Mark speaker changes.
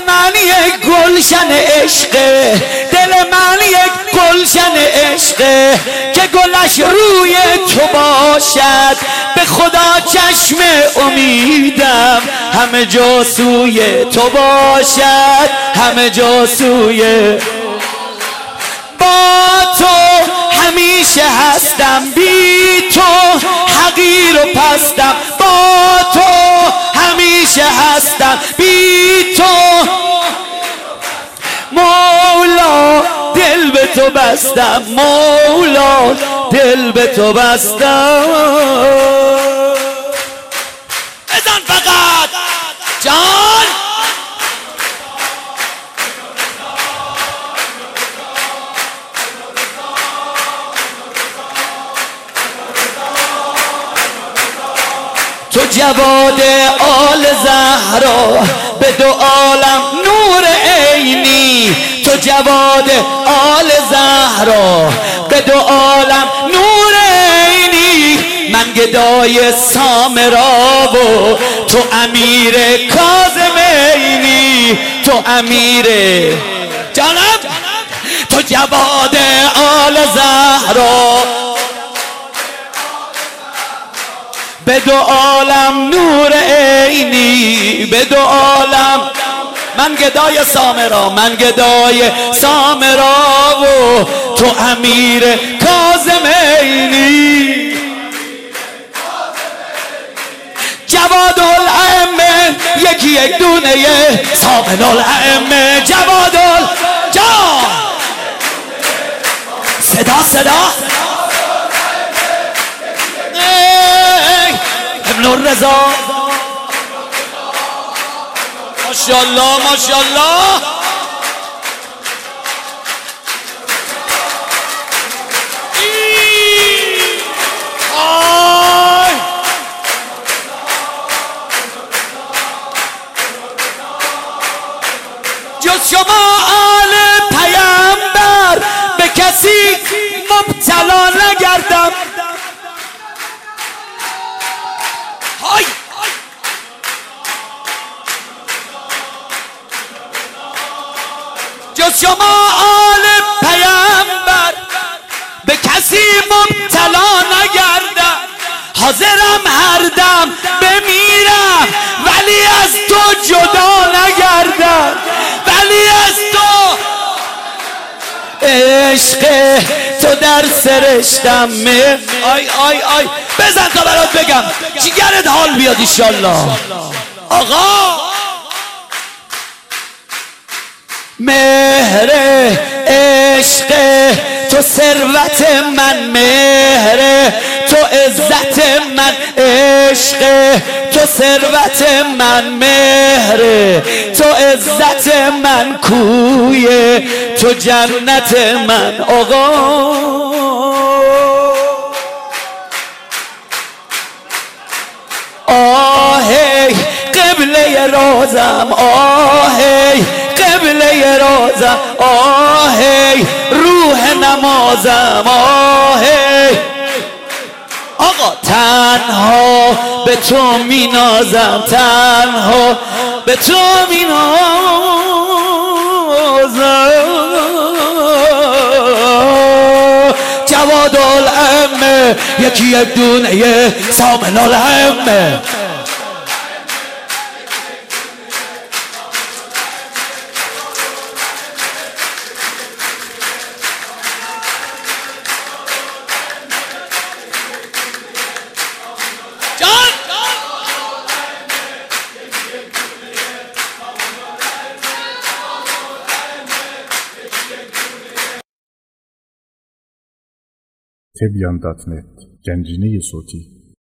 Speaker 1: من یک گلشن عشقه، دل من یک گلشن عشقه که گلش روی تو باشد. به خدا چشم امیدم همه جا سوی تو باشد، همه جا سوی با تو همیشه هستم، بی تو حقیر و پستم. با تو همیشه هستم، بی تو مولا دل به تو بستم، مولا دل به تو بستم. بزن فقط جان. تو جواد آل زهرا به دو عالم نور عینی، تو جواد آل زهرا به دو عالم نور عینی. من گدای سامرا و تو امیر کاظمینی، تو امیر جانم. تو جواد آل زهرا به دو عالم نور عینی، به دو عالم. من گدای سامرا، من گدای سامرا و تو امیر کاظمینی. جواد الائمه یکی یک دونه سامن الائمه. جواد جان صدا صدا ابن الرضا. ماشاءالله ماشاءالله. جز شما آل پیامبر به کسی مبتلا نگردم. جز شما آل پیامبر به کسی مبتلا نگردم. حاضرم هر دم بمیرم ولی از تو جدا نگردم، ولی از تو. عشق تو در سرشتم. آی آی آی بزن تا برات بگم جیگرت حال بیاد ایشالله. آقا مهر عشق تو ثروت من، مهر تو عزت من، عشق تو ثروت من، مهر تو عزت من، کوی تو جنت من. آقا آهی قبله رازم، آهی قبله رازم، آهی روح نمازم، آهی. آقا تنها به تو می نازم، تنها به تو می نازم. جواد الائمه یکی یک دونه سامن الائمه.
Speaker 2: Tebyan.net Gencine Soти